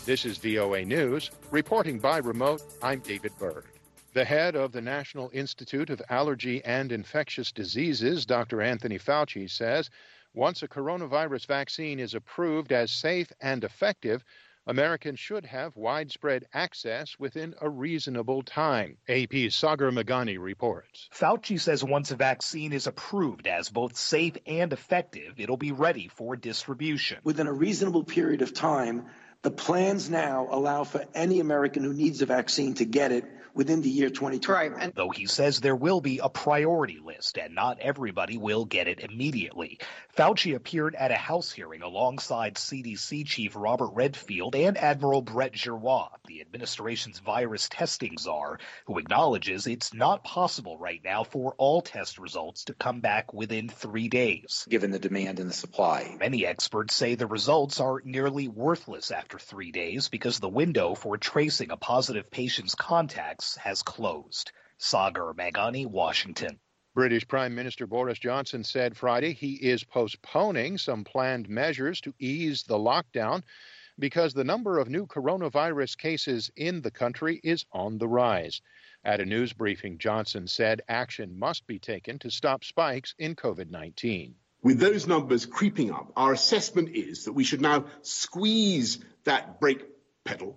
This is VOA News. Reporting by remote, I'm David Byrd. The head of the National Institute of Allergy and Infectious Diseases, Dr. Anthony Fauci, says once a coronavirus vaccine is approved as safe and effective, Americans should have widespread access within a reasonable time. AP's Sagar Meghani reports. Fauci says once a vaccine is approved as both safe and effective, it'll be ready for distribution. Within a reasonable period of time, the plans now allow for any American who needs a vaccine to get it within the year 2020. Right. Though he says there will be a priority list and not everybody will get it immediately. Fauci appeared at a House hearing alongside CDC Chief Robert Redfield and Admiral Brett Giroir, the administration's virus testing czar, who acknowledges it's not possible right now for all test results to come back within 3 days. Given the demand and the supply. Many experts say the results are nearly worthless after 3 days because the window for tracing a positive patient's contacts has closed. Sagar Meghani, Washington. British Prime Minister Boris Johnson said Friday he is postponing some planned measures to ease the lockdown because the number of new coronavirus cases in the country is on the rise. At a news briefing, Johnson said action must be taken to stop spikes in COVID-19. With those numbers creeping up, our assessment is that we should now squeeze that brake pedal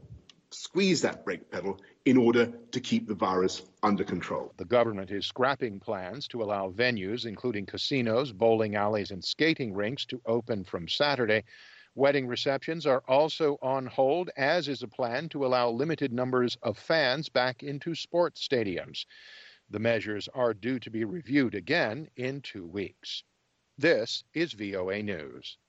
in order to keep the virus under control. The government is scrapping plans to allow venues, including casinos, bowling alleys, and skating rinks, to open from Saturday. Wedding receptions are also on hold, as is a plan to allow limited numbers of fans back into sports stadiums. The measures are due to be reviewed again in 2 weeks. This is VOA News.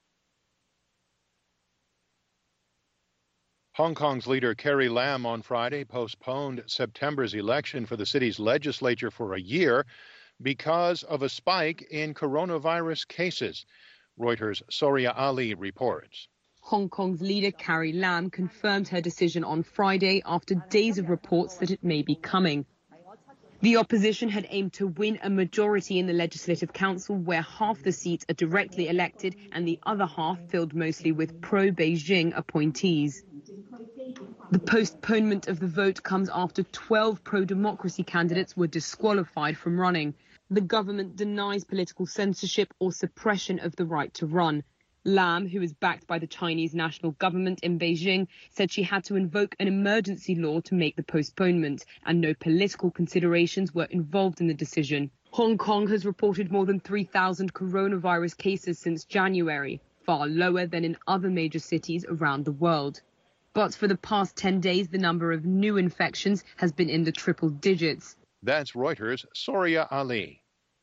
Hong Kong's leader Carrie Lam on Friday postponed September's election for the city's legislature for a year because of a spike in coronavirus cases. Reuters' Soria Ali reports. Hong Kong's leader Carrie Lam confirmed her decision on Friday after days of reports that it may be coming. The opposition had aimed to win a majority in the Legislative Council, where half the seats are directly elected and the other half filled mostly with pro-Beijing appointees. The postponement of the vote comes after 12 pro-democracy candidates were disqualified from running. The government denies political censorship or suppression of the right to run. Lam, who is backed by the Chinese national government in Beijing, said she had to invoke an emergency law to make the postponement, and no political considerations were involved in the decision. Hong Kong has reported more than 3,000 coronavirus cases since January, far lower than in other major cities around the world. But for the past 10 days, the number of new infections has been in the triple digits. That's Reuters' Soria Ali.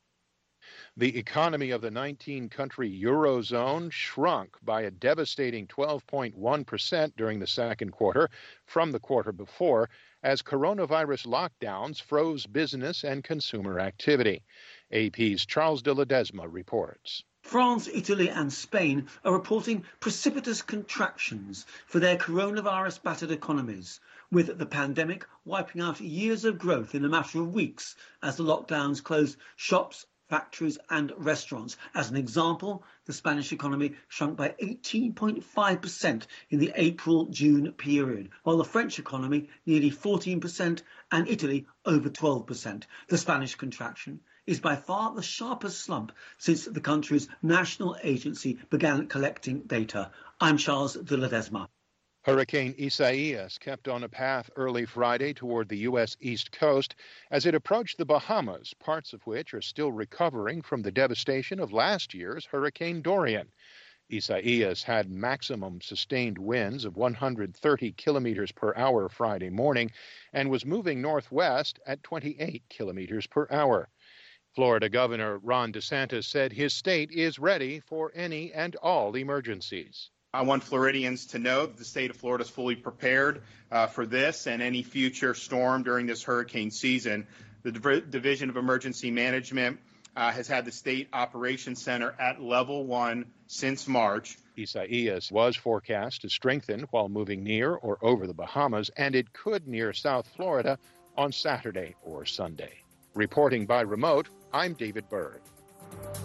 The economy of the 19-country Eurozone shrunk by a devastating 12.1% during the second quarter from the quarter before, as coronavirus lockdowns froze business and consumer activity. AP's Charles de Ledesma reports. France, Italy and Spain are reporting precipitous contractions for their coronavirus-battered economies, with the pandemic wiping out years of growth in a matter of weeks as the lockdowns closed shops, factories and restaurants. As an example, the Spanish economy shrunk by 18.5% in the April-June period, while the French economy nearly 14% and Italy over 12%. The Spanish contraction is by far the sharpest slump since the country's national agency began collecting data. I'm Charles de Ledesma. Hurricane Isaias kept on a path early Friday toward the U.S. East Coast as it approached the Bahamas, parts of which are still recovering from the devastation of last year's Hurricane Dorian. Isaias had maximum sustained winds of 130 kilometers per hour Friday morning and was moving northwest at 28 kilometers per hour. Florida Governor Ron DeSantis said his state is ready for any and all emergencies. I want Floridians to know that the state of Florida is fully prepared for this and any future storm during this hurricane season. The Division of Emergency Management has had the State Operations Center at level 1 since March. Isaias was forecast to strengthen while moving near or over the Bahamas, and it could near South Florida on Saturday or Sunday. Reporting by remote, I'm David Byrd.